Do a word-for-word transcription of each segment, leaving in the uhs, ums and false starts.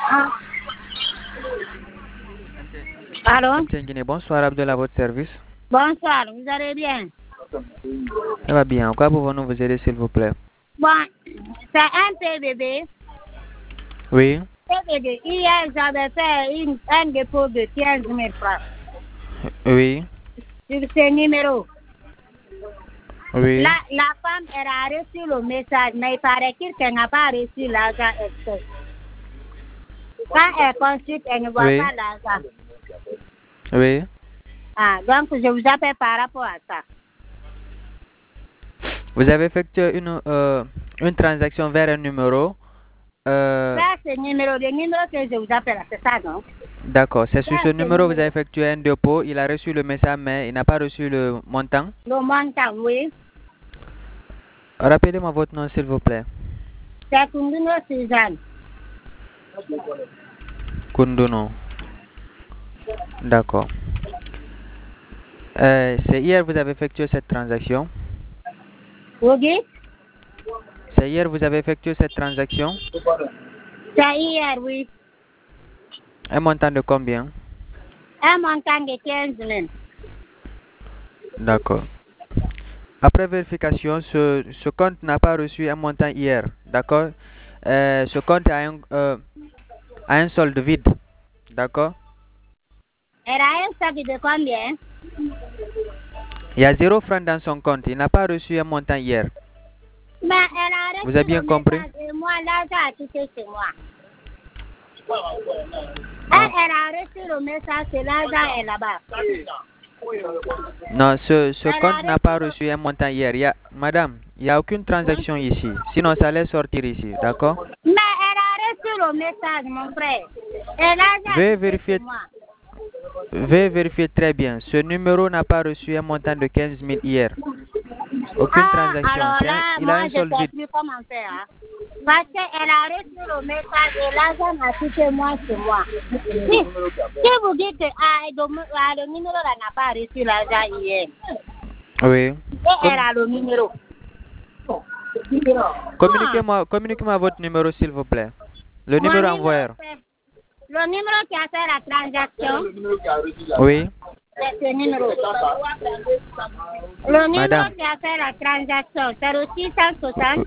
Allô? Bonsoir, Abdel, à votre service. Bonsoir, vous allez bien? Ça va bien. Quoi pouvons-nous vous aider, s'il vous plaît? Bon, c'est un P B B. Oui. P B B. Hier, j'avais fait une, un dépôt de quinze mille francs Oui. sur ce numéro. Oui. La, la femme, elle a reçu le message, mais il paraît qu'elle n'a pas reçu l'argent extrait. Quand elle consulte, elle ne voit Oui. pas l'argent. Oui. Ah, donc, je vous appelle par rapport à ça. Vous avez effectué une, euh, une transaction vers un numéro. Euh, Ça, c'est le numéro, le numéro que je vous appelle, c'est ça, non? D'accord. C'est sur Ça, ce c'est numéro que vous numéro. avez effectué un dépôt. Il a reçu le message, mais il n'a pas reçu le montant. Le montant, oui. Rappelez-moi votre nom, s'il vous plaît. C'est Kunduno Suzanne. Kunduno. D'accord. Euh, c'est hier que vous avez effectué cette transaction. Vous dites? C'est hier que vous avez effectué cette transaction. C'est hier, oui. Un montant de combien? Un montant de quinze mille. D'accord. Après vérification, ce, ce compte n'a pas reçu un montant hier. D'accord. Euh, ce compte a un, euh, a un solde vide. D'accord. Elle a un sac de combien? Il y a zéro franc dans son compte. Il n'a pas reçu un montant hier. Mais elle a reçu Vous avez bien le compris? message et moi, l'argent a quitté chez moi. Ah. Elle, elle a reçu le message et l'argent est là-bas. Non, ce, ce Elle a compte n'a pas reçu reçu un montant hier. Il y a, madame, il n'y a aucune transaction ici. Sinon, ça allait sortir ici. D'accord. Mais elle a reçu le message, mon frère. Et l'argent a Veuillez quitté vérifier, chez moi. veuillez vérifier très bien. Ce numéro n'a pas reçu un montant de quinze mille hier. Aucune Ah, transaction. alors C'est un- là, il a moi, un je solde ne sais vide. plus comment faire. Hein. Parce qu'elle a reçu le message et l'argent a quitté moi chez moi. Si, si vous dites que ah, le, ah, le numéro là n'a pas reçu l'argent hier, Oui. et Com- elle a le numéro. Communiquez-moi, communiquez-moi votre numéro, s'il vous plaît. Le Mon numéro numéro, envoyeur. c'est le numéro qui a fait la transaction. Oui. C'est ce numéro. Le numéro Madame. qui a fait la transaction, c'est le six cent soixante.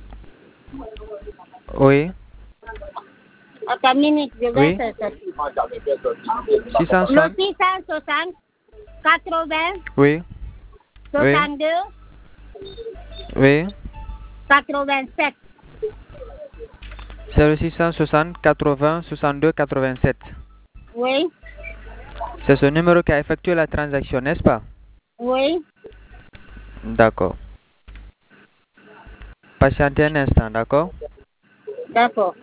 Oui. Attends, minute, je vais Oui. faire ça. six cent Le soixante. six cent soixante, quatre-vingts, Oui. Oui. soixante-deux, Oui. quatre-vingt-sept. C'est le six cent soixante, quatre-vingts, soixante-deux, quatre-vingt-sept. Oui, C'est ce numéro qui a effectué la transaction, n'est-ce pas? oui. D'accord. Patientez un instant, d'accord? D'accord.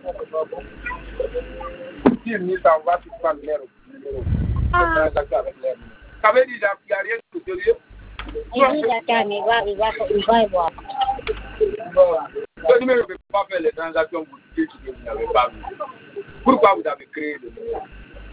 Ah. Il dit d'accord, mais il va, il va, il va y voir. Ce numéro ne peut pas faire les transactions pour dire que vous n'avez pas vu. Pourquoi vous avez créé le numéro?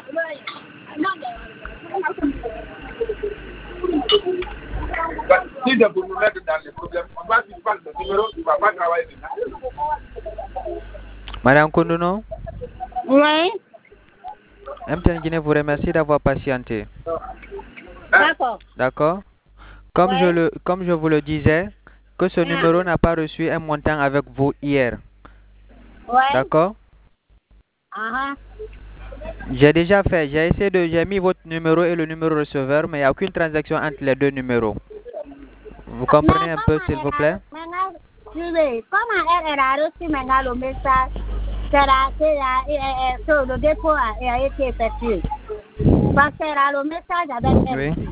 Si c'est pour nous mettre dans les problèmes, on va s'il passe le numéro, il ne va pas travailler dedans. Madame Kunduno, Oui. M T N Guinée vous remercie d'avoir patienté. D'accord. D'accord? Comme, Ouais. je le, comme je vous le disais, que ce Ah. numéro n'a pas reçu un montant avec vous hier. Oui. D'accord? Ah. J'ai déjà fait, j'ai essayé de, j'ai mis votre numéro et le numéro receveur, mais il n'y a aucune transaction entre les deux numéros. Vous comprenez un peu, s'il vous plaît? Maintenant, suivez. Comment elle, elle a reçu maintenant le message que la, que la, euh, euh, que le dépôt a, a été effectué? Parce qu'elle a le message avec elle. Oui.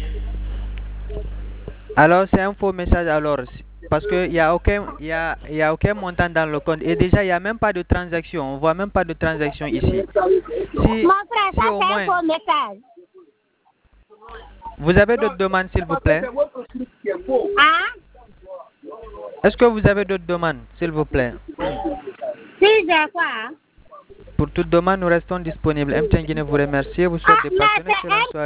Alors, c'est un faux message alors, parce qu'il n'y a, aucun, il y a, il y a aucun montant dans le compte. Et déjà, il n'y a même pas de transaction. On ne voit même pas de transaction ici. Si, Mon frère, si ça au c'est un moins, faux message. vous avez d'autres demandes, s'il vous plaît? Hein? Est-ce que vous avez d'autres demandes, s'il vous plaît? Si j'ai quoi? Hein? Pour toute demande, nous restons disponibles. M T N Guinée vous remercie. Vous souhaite Ah, de passer mais une c'est excellente un soirée.